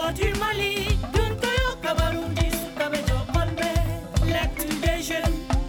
du Mali, Duntoyo Kabaruji Sukabe Jokolbe, l'activation.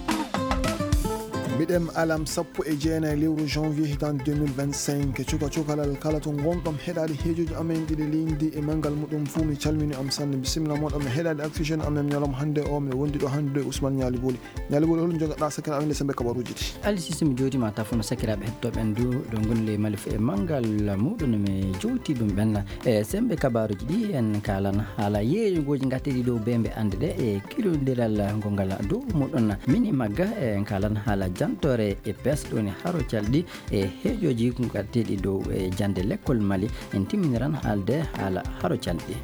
Midem alam sappo e jeena lewru janvier hitan 2025 cuka cukalal kala to gonɗom heɗade heejoji amen ɗiɗi lindi e mangal muɗum fuu mi calmini am sanne bisimilla moɗon mi heɗade activation amen ñalom hande o mi wondi ɗo hande Ousmane Ñaliboli holum jogaɗa sakira amen sembe kabaruji ɗi ali systeme jodima tafuno sakiraɓe hettoɓen du ɗo gonle malif e mangal muɗum mi jowti ɗum ɓenna e sembe kabaruji ɗi en kalan haala yeeyogoji gatteɗi dow bembe ande ɗe e kilodiral gongal dow muɗum mini magga en kalan haala jantore e pesɗo ne haro calɗi e heejoji gatteɗi dow e jande l'école Mali en timminiran haalde haala haro calɗi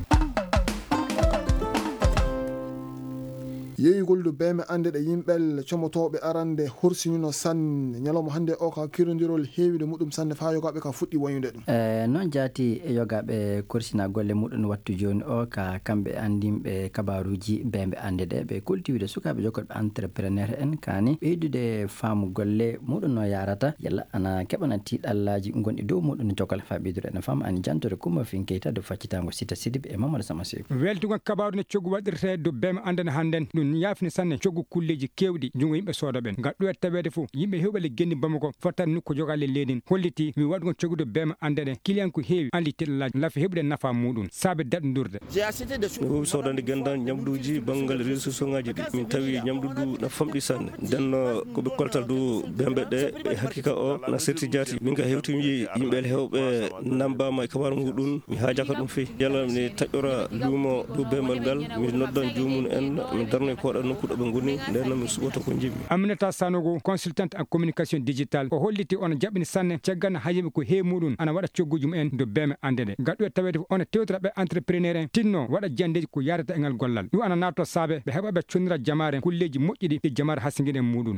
yeeyugol ɗo beme ande ɗe yimɓel comotoɓe arande horsinino sanne ñalawma hande o ka kirodirol heewide muɗum sanne fa yogaɓe ka fuɗɗi wayude ɗum noon jaati yogaɓe korsina golle muɗum wattu joni o ka kamɓe andimɓe kabaruji bembe ande ɗe ɓe kultiwide sukaɓe jokkoɓe entrepreneur en kani ɓeydude faamu golle muɗum no yarata yalla ana keɓana tiɗallaji gonɗi dow muɗum jokal fa ɓeydude ene fama ani jantore kuma fin keytade faccitango sita sidibe e mamadou samaseko weltugo kabaru ne coggu waɗirte do beme ande hannden ɗum yafni sanne coggu kulleji kewɗi jungo yimɓe soodoɓen gaɗɗo tawede fof yimɓe hewɓe genni bamako fottat nokku jogalle leydin holliti mi waɗugo coggude bema andene client ko heewi andi teɗalaji lafi heɓude nafa muɗum saabe daɗodurde mi sodande gandan ñamduji banggal réseau social ngaji ɗi min tawi ñamdudu na famɗi sanne denno koɓe koltal dow bembe ɗe e hakkika o na serti jati min ka hewtimi yimɓe hewɓe nambama e kabaru muɗum mi haajaka ɗum fewi yalla mi taƴƴora luumo dow bembal ngal mi noddan jomum en mi darnoy koɗa nokkuɗo ɓe goni nden mi suɓota ko jimmi Aminata Sanogo consultante en communication digital ko holliti on jaɓini sanne caggal ha yimɓe ko heewi muɗum ana waɗa cogguji mumen do beme andede gaɗɗo tawede on tewtoraɓe entrepreneur en tinno waɗa jandeji ko yarata e ngal gollal ɗum ana natto saabe ɓe heɓa ɓe condira jamare kulleji moƴƴiɗi e jamare hasiguiɗen muɗum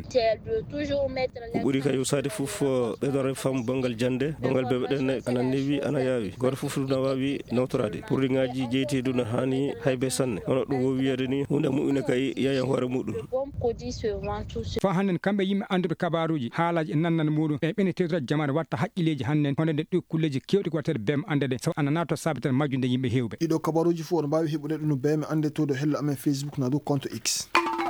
ko ɓuuri ka yewsade foof ɓeɗore faamu banggal jande banggal beɓe ɗen ana newi ana yaawi goto foof ɗum na wawi nawtorade pour ngaji jeyteɗu no hani haybe sanne hono ɗum wo wiyede ni hunde mu'ine kay yaya hoore muɗum fa hannen kamɓe yimɓe anduɓe kabaruji haalaji e nannan muɗum e ɓene tewtora jamare watta haqqileji hannen honde ɗi kulleji kewɗi ko wattede beme andede so ana natto saabe tan majjude yimɓe hewɓe ɗiɗo kabaruji fof oɗo mbawi heɓude ɗum no beme ande to do hello amen Facebook na dow compte X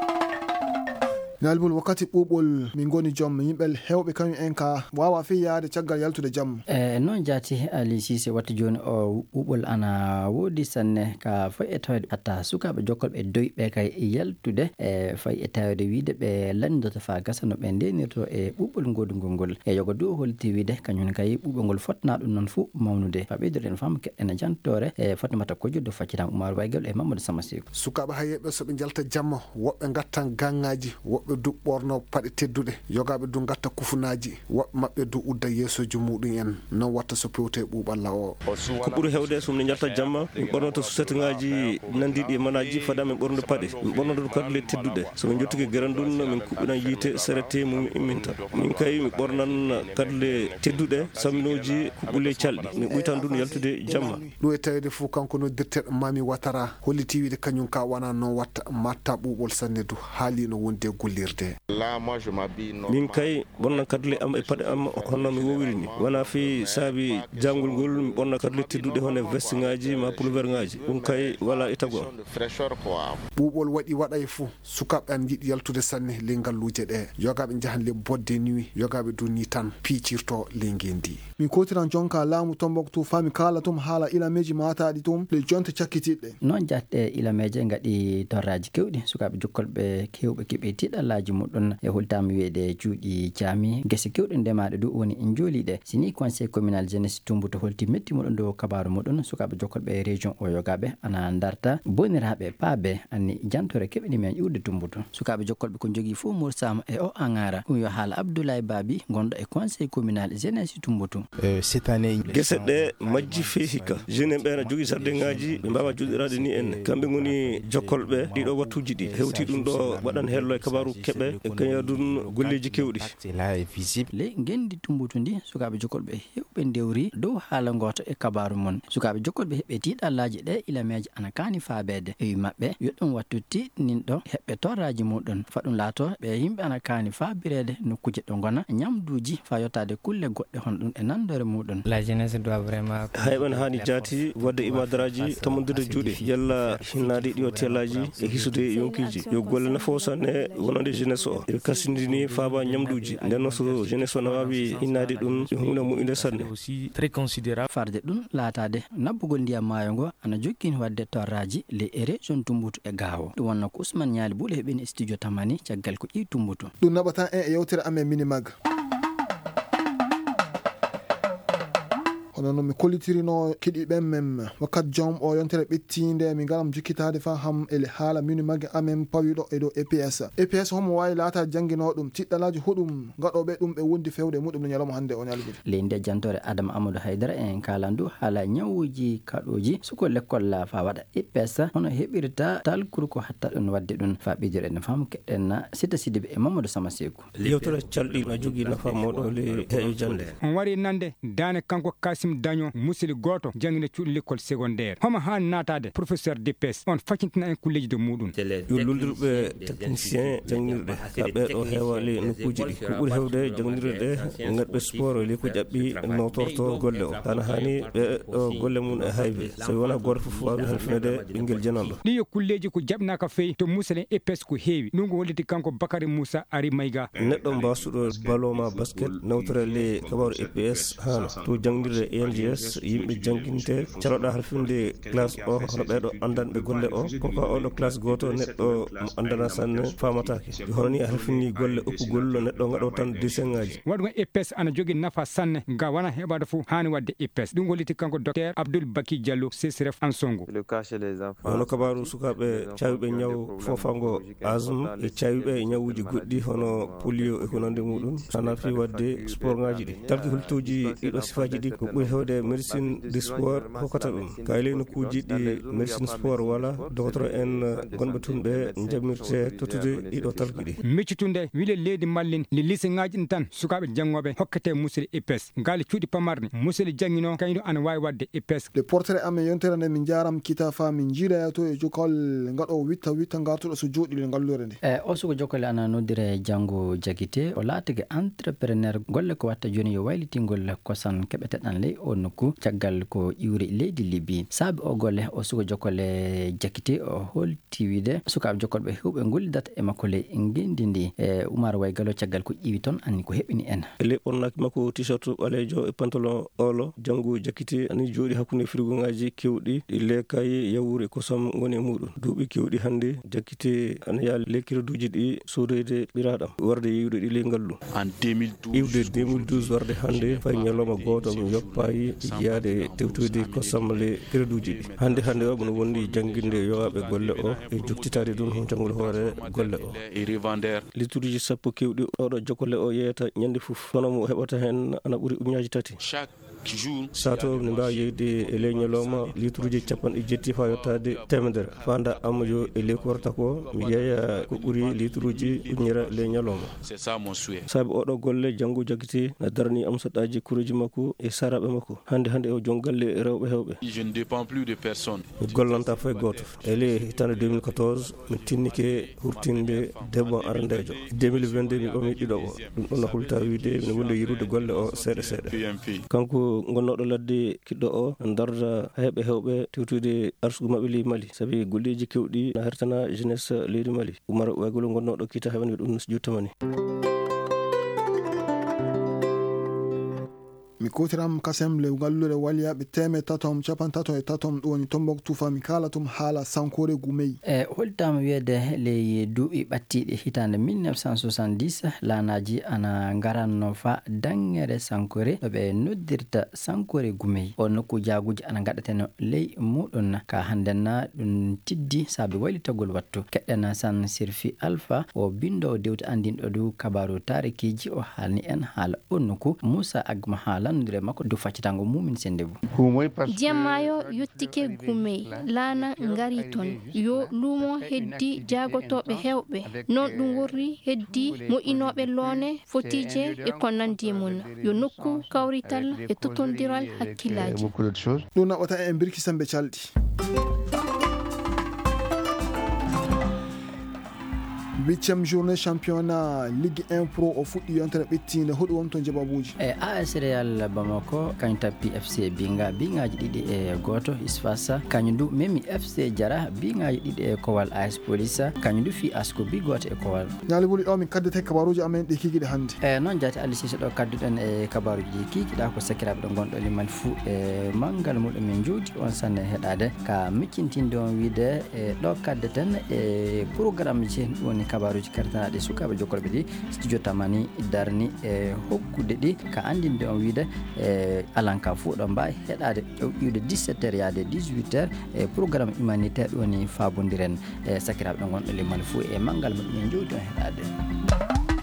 Nalbul wakkati ɓuɓol min goni joom yimɓe hewɓe kañum en ka wawa fi yaade caggal yaltude jamma noon jaati Ali Cissé wattu joni o ɓuɓol ana woodi sanne ka fayi e tawede hatta sukaɓe jokkolɓe doyɓe kay yaltude e fayi e tawede wiide ɓe landota fa gasa no ɓe ndenirto e ɓuɓol godugol ngol e yogo du holti wiide kañum kay ɓuɓol ngol fotna ɗum noon fuu mawnude fa ɓeydoɗen fam keɗɗene jantore e fotnimata ko joddo faccitam Oumar Waygel e Mamadou Samaseko sukaɓe hayeɓe soɓe jalta jamma woɓɓe gattan gangaji woɓɓe du ɓorno paɗe tedduɗe yogaɓe du gatta kufunaji woɓɓe mabɓe du udda yeesoji muɗum en non watta so pewte ɓuɓalla o ko ɓuuri hewde sumne jalta jamma min ɓornoto société ngaji nandiɗi e manaji fada min ɓornude paɗe min ɓornoto kadle tedduɗe somin jottiki gerandun min kuɓɓinan yiite serete mum imminta min kay mi ɓornan kadle tedduɗe saminoji ko ɓuule calɗi min ɓuytan dun yaltude jamma ɗum e tawede fof kanko noddirteɗo Mami Ouattara holliti wiide kañum ka wona noon watta matta ɓuɓol sanne du haalino wonde gollirde min kay ɓornan kadle am e paɗe am honno mi wowiri ni wona fi saabi jangol ngol mi ɓorna kadle tedduɗe hono veste ngaji ma pulver ngaji ɗum kay wala e tago am ɓuɓol waɗi waɗay fou sukaɓe an jiiɗi yaltude sanne ley ngalluje ɗe yogaɓe jahan le bodde nuit yogaɓe du ni tan piicirto ley ngendi min kotiran jonka laamu Tombouctou fami kala tum haala ilameji mataɗi tum le jonte cakkitiɗɗe noon jatɗe ilameje gaɗi torraji kewɗi sukaɓe jokkolɓe kewɓe keeɓe tiɗallaji muɗum e holtama wiyede cuuɗi jaami guese kewɗe ndemaɗe du woni en jooliɗe sini conseil communal jeunesse Tumbuto holti metti muɗum dow kabaru muɗum sukaɓe jokkolɓe région o yogaɓe ana darta boniraɓe paabe anni jantore keɓeni men ƴuurde Tumbuto sukaɓe jokkolɓe ko jogui fof mursama e o angara ɗum yo haala Abdoulaye Babi gonɗo e conseil communal jeunesse Tumbuto cette année guese ɗe majji fewi hikka jeune ɓe ana jogui jardin ngaji ɓe mbawa joɗirade ni en kamɓe goni jokkolɓe ɗiɗo wattuji ɗi hewti ɗum ɗo waɗan hello e kabaru keɓe e kañadun golleji kewɗi. ley gendi tumbutu ndi sukaɓe jokolɓe hewɓe ndewri dow haala goto e kabaru mon. sukaɓe jokolɓe heɓɓe tiiɗallaji ɗe ilameji ana kani faabede e wi mabɓe yo ɗum wattu tiɗninɗo heɓɓe torraji muɗum faɗum laato ɓe yimɓe ana kani faabirede nokkuje ɗo gona ñamduji fa yottade kulle goɗɗe hon ɗum e nandore muɗum. La jeunesse doit vraiment hayɓe hani jaati wadde imadaraji tamodirde juuɗe yalla hinnade ɗi hotellaji e hisude yonkiji yo golle nafo sanne wonande jeunesse o e kasindini faaba ñamduji nden so jeunesse o na wawi hinnade ɗum hunde moƴƴude sanne très considérable. farde ɗum laatade nabbugol ndiyam maayo ngo ana jokkini wadde torraji le e région Tumbutu e Gaawo. ɗum wonno ko Ousmane Ñaali Buule heɓini studio Tamani caggal ko ƴiwi Tumbutu. ɗum naɓata en e yewtere amen Minimag. hono no mi kollitirino keɗiɓen men wakkati jom o yontere ɓettinde min garam jukkitade fa ham ele haala Minimag amen pawiɗo e dow EPS homo wawi laata janguino ɗum tiɗɗalaji huɗum gaɗoɓe ɗum ɓe wondi fewde muɗum no ñalawma hannde o ñalgude leydi jantore Adama Amadou Haydara en kalandu haala ñawuji kaɗoji suko l'école fa waɗa EPS hono heɓirta talkuru ko hatta ɗum wadde ɗum fa ɓidir en fam keɗen Sita Sidibe e Mamadou Sama Sekou. yewtere calɗi na jogui nafa moɗo le heeƴo jande on wari nande dane kanko Kasim Daño musili goto jangine cuuɗi l'école secondaire homo hani natade professeur d'EPS on faccintina en kulleji de muɗum yo loldirɓe technicien jangirɗe ɓeɗo heewa le nokkuji ɗi ko ɓuuri hewde jangirɗe gaɗɓe sport le ko ƴaɓɓi notorto golle o hana hani ɓeɗo golle mum e haybe so wona goto foof wawi halfinede ɓinguel jananɗo ɗi yo kulleji ko jaɓnaka feyi to muselen EPS ko heewi ɗum ko holliti kanko Bakary Moussa Ari Mayga neɗɗo mbasuɗo balloma basket nawtora le kabaru EPS hano to jangirde ENGS yimɓe jangguinte caloɗa halfinde classe o hono ɓeɗo andanɓe golle o pourquoi oɗo classe goto neɗɗo mo andana sanne famatake hono ni halfini golle uppugol no neɗɗo gaɗo tan dessin ngaji waɗugo EPS ana jogui nafa sanne ga wona heɓade fo hani wadde EPS ɗum holliti kanko docteur Abdoul Baki Diallo CSRF Ansongo hono kabaru sukaɓe cawiɓe ñaw fofango asme e cawiɓe ñawuji goɗɗi hono polio e ko nande muɗum sana fi wadde sport ngaji ɗi talki hultoji ɗiɗo sifaji ɗi ko ɓuuri hewde médecine du sport hokkata ɗum kayle nokkuji ɗi médecine sport wala docteur en gonɓe tun ɓe jamirte tottude ɗiɗo talki ɗi meccutunde wile leydi mallin li lycée ngaji ɗin tan sukaɓe janggoɓe hokkate museli EPS ngali cuuɗi pamarni museli jangguino kañum ana wawi wadde EPS le portrait amen yontere nde min jaram kita fa min jiiraya to e jokol gaɗo witta gartuɗo so jooɗi le ngallure nde o suko jokkole ana noddire Jango Jagite o laatigue entrepreneur golle ko watta joni yo waylitingol kosan keɓeteɗan ley o nokku caggal ko iwri leydi Libye saabi o golle o suko jokkole Jakite o holti wiide sukaɓe jokkolɓe hewɓe gollidata e makko ley gendi ndi e Oumar Waygalo caggal ko ƴiwi toon anni ko heɓini en ele ɓornaki makko t-shirt ɓalejo e pantalon olo Jango Jakite ani jooɗi hakkude frigo ngaji kewɗi ɗi lekkay yawuri kosam goni e muɗum duuɓi kewɗi hannde Jakite ana yaa lekkireduji ɗi sodoyde ɓiraɗam warde yiwde ɗi ley ngallu en 2012 warde hannde fay ñalawma goto mi yoppayi yiyade tewtoyde kosam le créduji ɗi hannde o bono wondi jangguinde yowaɓe golle o e joktitade ɗum hon janggude hoore golle o litturuji sappo kewɗi oɗo jokkole o yeyata ñande foof kono mo heɓata hen ana ɓuuri ujunaji 3 sato ne mbawi yeyde e ley ñalawma litruji 70 fa yottade temedere fanda amjo e ley ko warta ko mi yeeya ko ɓuuri litruji ujunere ley ñalawma saabi oɗo golle Jango Jakite na darani am saɗaji kureji makko e saraɓe makko hande o jon galle rewɓe hewɓe mi gollanta fay goto e ley hitande 2014 mi tinnike hurtinde debbo arandejo 2022 mi ɓami ɗiɗoɓo ɗum ɗon no hulta wiide mine wonde yirude golle o seeɗa kanko gonnoɗo ladde kiɗɗo o darda hewɓe tewtude arsugo mabɓe ley Mali saabi golleji kewɗi na hertana jeunesse leydi Mali Oumar Waygalo gonnoɗo kita heɓani ɗum juttamani mi kotiram kasem le gallure waliyaɓe 333 ɗum woni Tombouctou fa mi kalatum haala Sankore Gumey e holtama wiyede ley duuɓi ɓattiɗi hitande 1970 lanaji ana garanno fa dangere Sankore ɗo ɓe noddirta Sankore Gumey o nokku jaguji ana gaɗateno ley muɗum ka handenna ɗum tiddi saabi waylitagol wattu keɗɗen San Sirfi Alpha o bindo dewti andinɗo dow kabaru tarikiji o haalni en haala on nokku Moussa Agma haalan nandire makko do faccitango mumin sendebu Diamayo yottike gumey lana ngari ton yo lumo heddi jagotobe hewbe non dum worri heddi mo inobe lone fotije e konandi mun yo nokku kawrital e totondiral hakkilaji ɗum naɓata en birki sambe calɗi. Huitième journée championnat Ligue 1 Pro o fuɗɗi yontere ɓettinde hoɗu wonto jababuji AS Real Bamako kañ tappi FC bingaji ɗiɗi e goto Isfasa kañum du memi FC Jara bingaji ɗiɗi e kowal AS Police kañum du fi asko bi goto e kowal ñaali ɓuuri ɗo min kaddete kabaruji amen ɗi kikiɗe hannde noon jaati Ali Cissé ɗo kadduɗen e kabaruji ɗi kikiɗa ko sakiraɓe ɗo gonɗo limal fuu e manggal muɗum min juuti on sanne heɗade ka miccintinde on wiide e ɗo kaddeten e programme ji woni kabaruji kartanaɗe sukaɓe jokkorɓe ɗi studio tamani darni e hokkude ɗi ka andinde on wiide e alanka fuu ɗo mbawi heɗade ƴewƴiwde 17h yaade 18h e programme humanitaire woni fabodiren e sakiraɓe ɗo gonɗo limal fuu e manggal muɗum min jowdi on heɗade